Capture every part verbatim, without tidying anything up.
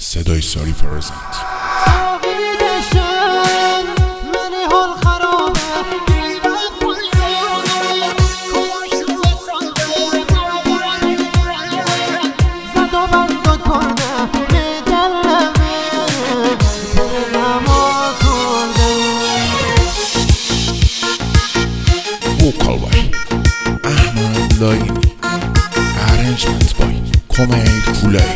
صدای ساری فرزند. Vocal by Ahmad Laini, arrangement by Komail Kulay.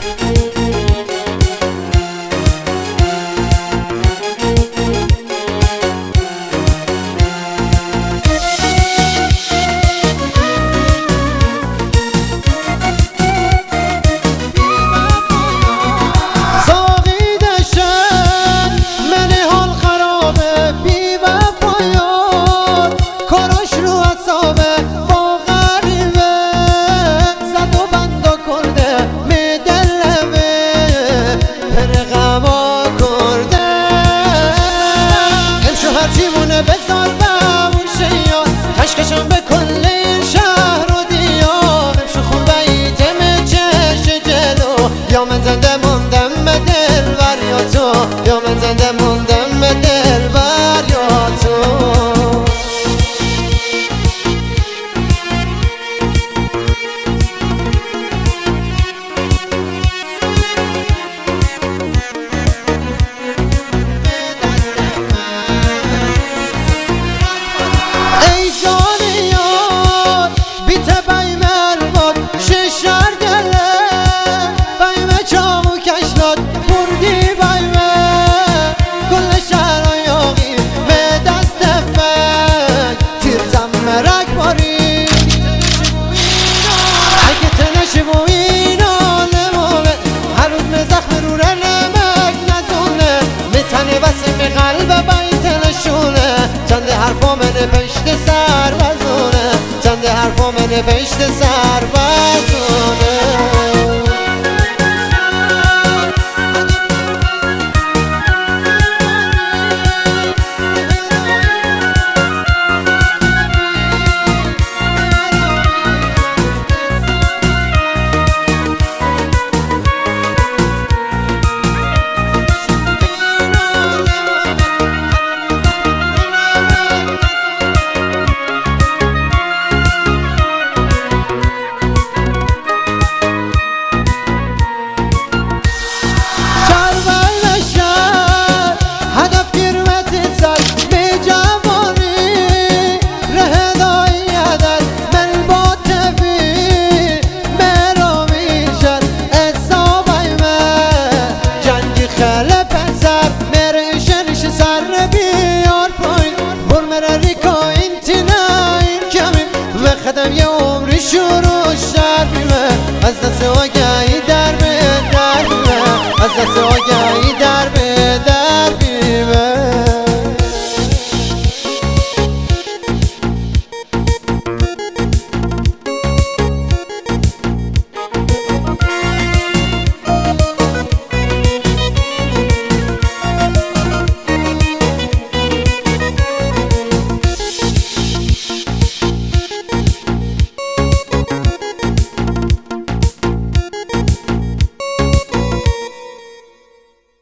بذار بموشه یا تشکشم به کل این شهر و دیار امشو خون بیتم چش جلو یا من زنده موندم به دلبر یا تو یا من زنده موندم به دلبر یا تو قلب بیت نشونه چند حرفا من نوشته سر بزونه چند حرفا من نوشته سر